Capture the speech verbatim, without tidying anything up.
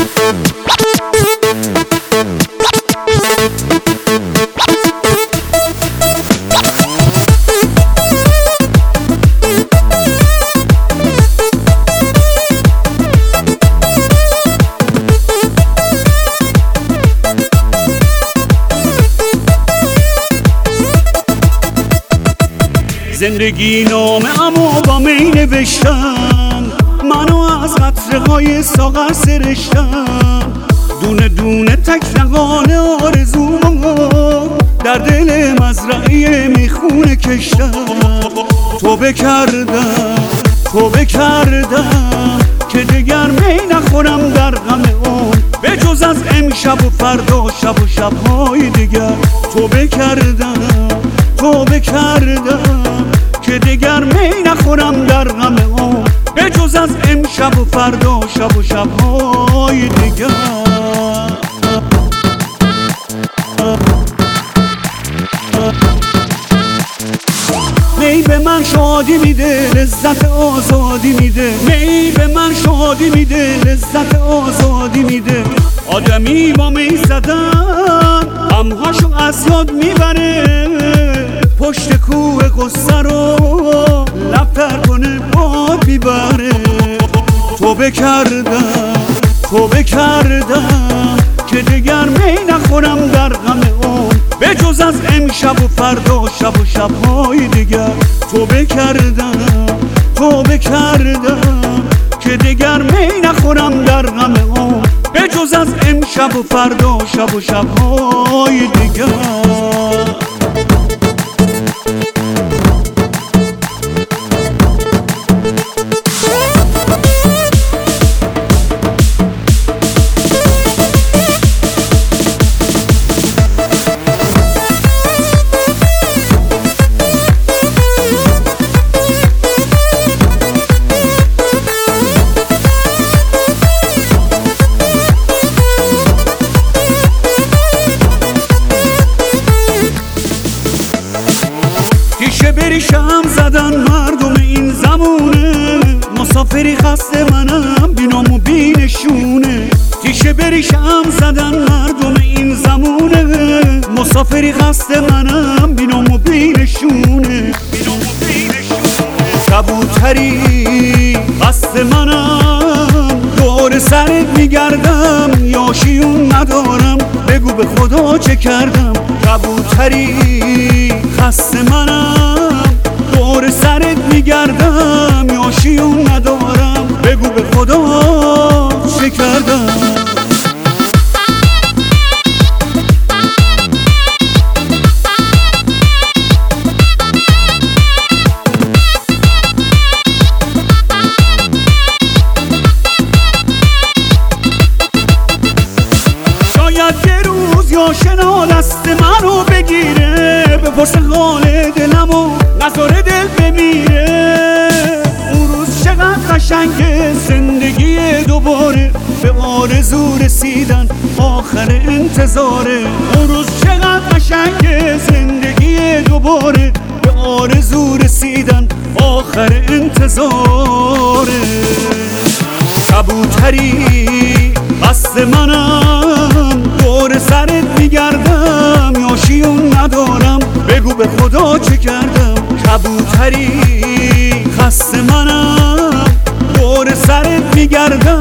زندگی نامه اما با می نوشتم، منو از قطره های ساغر سرشتم، دونه دونه تک نقانه آرزومو در دل مزرعه میخونه کشتم. توبه کردم توبه کردم که دگر می نخورم در غم اون، به جز از امشب و فردا شب و شبهای دیگر. توبه کردم توبه کردم که دگر می نخورم در غم اون، به جز از امشب و فردا شب و شبهای دیگر. می به من شادی میده، لذت آزادی میده. می به من شادی میده، لذت آزادی میده. آدمی با می زدن غمهاشو از یاد میبره، پشت کوه قصه رو لبتر کنه باد میبره. توبه کردم توبه کردم که دگر می نخورم در غم اون، به جز از امشب و فردا شب و شبهای دیگر. توبه کردم توبه کردم که دگر می نخورم در غم اون، به جز از امشب و فردا شب و شبهای دیگر. تیشه بریشم زدن مردم این زمونه، مسافری خسته منم بینام و بینشونه. تیشه بریشم زدن مردم این زمونه، مسافری خسته منم بینام و بینشونه. کبوتری خسته منم دور سرت میگردم، یاشیون ندارم بگو به خدا چه کردم. کبوتری خسته منم دور سرت میگردم، یاشیون ندارم بگو به خدا چه کردم. شاید یه روز یا شنا دست منو بگیره، بپرسه حال دلم و نذاره دل بمیره. اون روز چقدر قشنگه زندگی دوباره، به آرزو رسیدن آخر انتظاره. اون روز چقدر قشنگه زندگی دوباره، به آرزو رسیدن آخر انتظاره. کبوتری قصد منم دور سرت میگردم، یاشیون ندارم بگو به خدا چه کردم. کبوتری خسته منم دور سرت میگردم،